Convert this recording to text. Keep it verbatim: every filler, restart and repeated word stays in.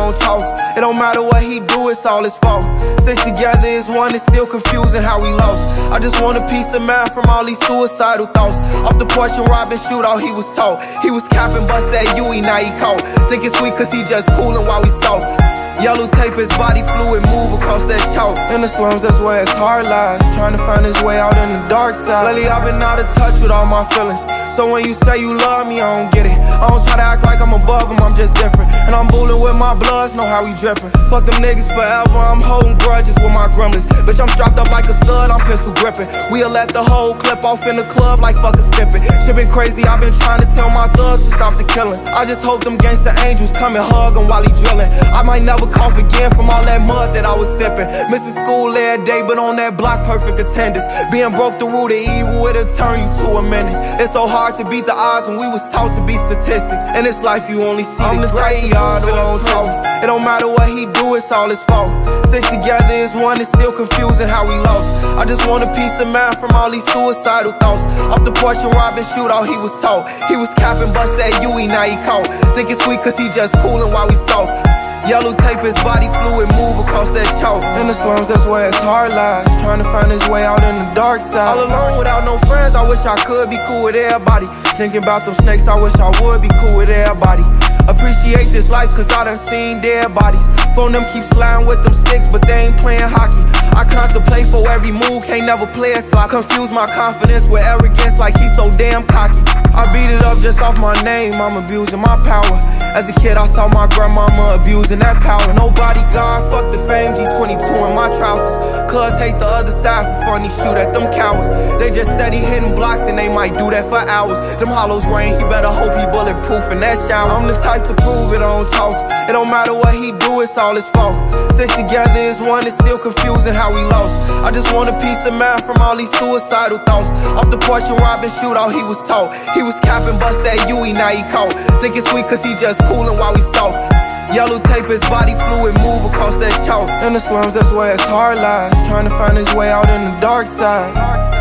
don't talk. It don't matter what he do, it's all his fault. Stick together as one, it's still confusing how we lost. I just want a piece of mind from all these suicidal thoughts. Off the porch and robbing shootout, he was taught. He was capping, bust that U E, now he caught. Think it's sweet cause he just coolin' while we stalk. Yellow tape, his body fluid, move across that chalk. In the slums, that's where his heart lies, trying to find his way out in the dark side. Lately, I've been out of touch with all my feelings. So when you say you love me, I don't get it. I don't try to act like I'm above him, I'm just different. And I'm bullin' with my bloods, know how we drippin'. Fuck them niggas forever, I'm holding grudges with my gremlins. Bitch, I'm strapped up like a stud, I'm pistol grippin'. We'll let the whole clip off in the club like fuck a snippet. Shit been crazy, I've been trying to tell my thugs to stop the killing. I just hope them gangsta angels come and hug him while he drillin'. I might never cough again from all that mud that I was sippin'. Missing school every day, but on that block, perfect attendance. Being broke the root of evil, it'll turn you to a menace. It's so hard to beat the odds when we was taught to be statistics. In this life, you only see I'm the type y'all don't talk. It don't matter what he do, it's all his fault. Stick together as one, it's still confusing how we lost. I just want a piece of mind from all these suicidal thoughts. Off the porch and robbing shootout, he was taught. He was capping, bust that U E, now he caught. Think it's sweet cause he just coolin' while we stalk. Yellow tape, his body fluid, move across that chalk. In the slums, that's where his heart lies, trying to find his way out in the dark side. All alone without no friends, I wish I could be cool with everybody. Thinking about them snakes, I wish I would be cool with everybody. Appreciate this life cause I done seen dead bodies. Phone them keep sliding with them sticks, but they ain't playing hockey. I contemplate for every move, can't never play it slot. Confuse my confidence with arrogance like he's so damn cocky. I beat it up just off my name, I'm abusing my power. As a kid I saw my grandmama abusing that power. Nobody God, fuck the fame, G twenty-two in my trousers. Cuz hate the other side for funny, shoot at them cowards. They just steady hitting blocks and they might do that for hours. Them hollows rain, he better hope he bulletproof in that shower. I'm the type to prove it, I don't talk. It don't matter what he do, it's all his fault. Stick together as one, it's still confusing how we lost. I just want a piece of mind from all these suicidal thoughts. Off the porch and robbing shootout, he was taught. He was capping, bust that U E, now he caught. Think it's sweet cause he just coolin' while we stalk. Yellow tape, his body fluid, move across that chalk. In the slums, that's where his heart lies, trying to find his way out in the dark side.